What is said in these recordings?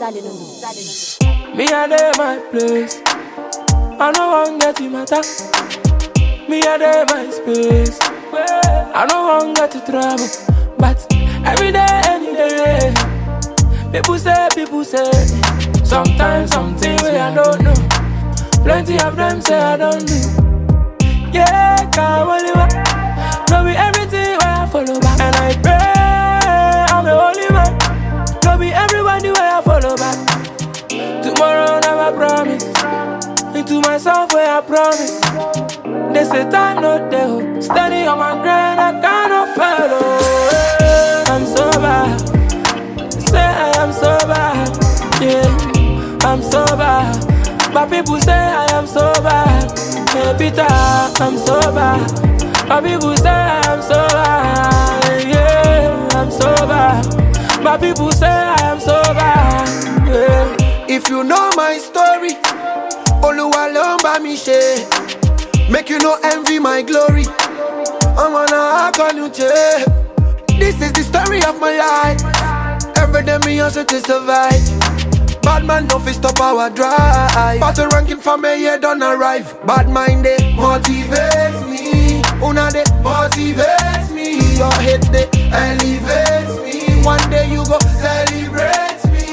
Me a day my place. I no want get in matter. Me a day my space. I no want get to trouble. But every day, any day, people say. Sometimes something way I don't know. Plenty of them say I don't do. Yeah, can't believe it. No be everything where I follow back. And I pray I'm the only man. No be everybody where I follow back. Tomorrow never promise. Into myself where I promise. They say time not there. Steady on my grind, I cannot follow. I'm so bad. Say I am so bad. Yeah, I'm so bad. But people say I am so bad. Hey Peter, I'm so bad. But people say I am so bad. Yeah, I'm so bad. But people say I am so bad. Yeah. If you know my story, Oluwa lomba mi she. Make you no envy my glory. I'm on a akanuche. This is the story of my life. Every day me hustle to survive. Bad man no fit stop our drive. Battle ranking for me yeah don't arrive. Bad mind they motivates me. Una they motivates me. Your hate they elevates me. One day you go celebrate me.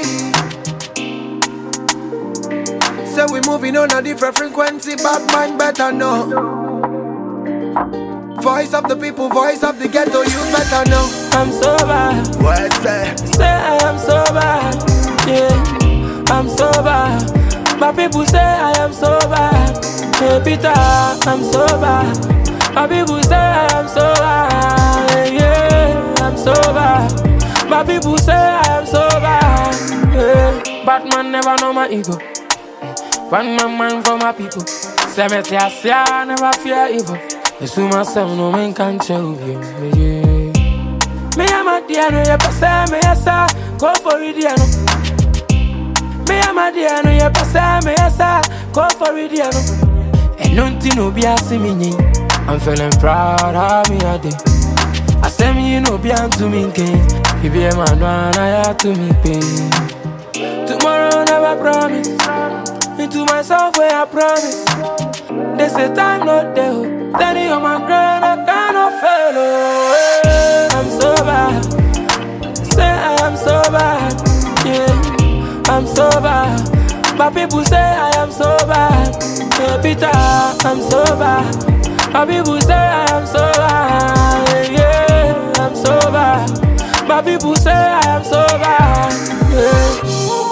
So we moving on a different frequency. Bad mind better know. Voice of the people, voice of the ghetto, you better know. I'm so bad. What's that? Say I am so bad. Yeah, I'm so bad. But people say I am so bad. Hey Peter, I'm so bad. But people say I am so bad. Yeah, I'm so bad. But people say I am so bad. Yeah. Batman never know my ego. One man for my people. Say me say I never fear evil. It's to myself, no man can show you. Me am a dear, no you pass me yes go for it, no. Me am a dear, no you pass me yes go for it, no. And nothing no be asking me. I'm feeling proud of me a day. I say me no be to me again. You be a man, one I have to me pay. Tomorrow never promise. Into myself where I promise. They say time not there. Steady on my grind, I cannot follow. I'm so bad. Say I am so bad. Yeah, I'm so bad. But people say I am so bad. Hey Peter, I'm so bad. But people say I am so bad. Yeah, I'm so bad. But people say I am so bad. Yeah.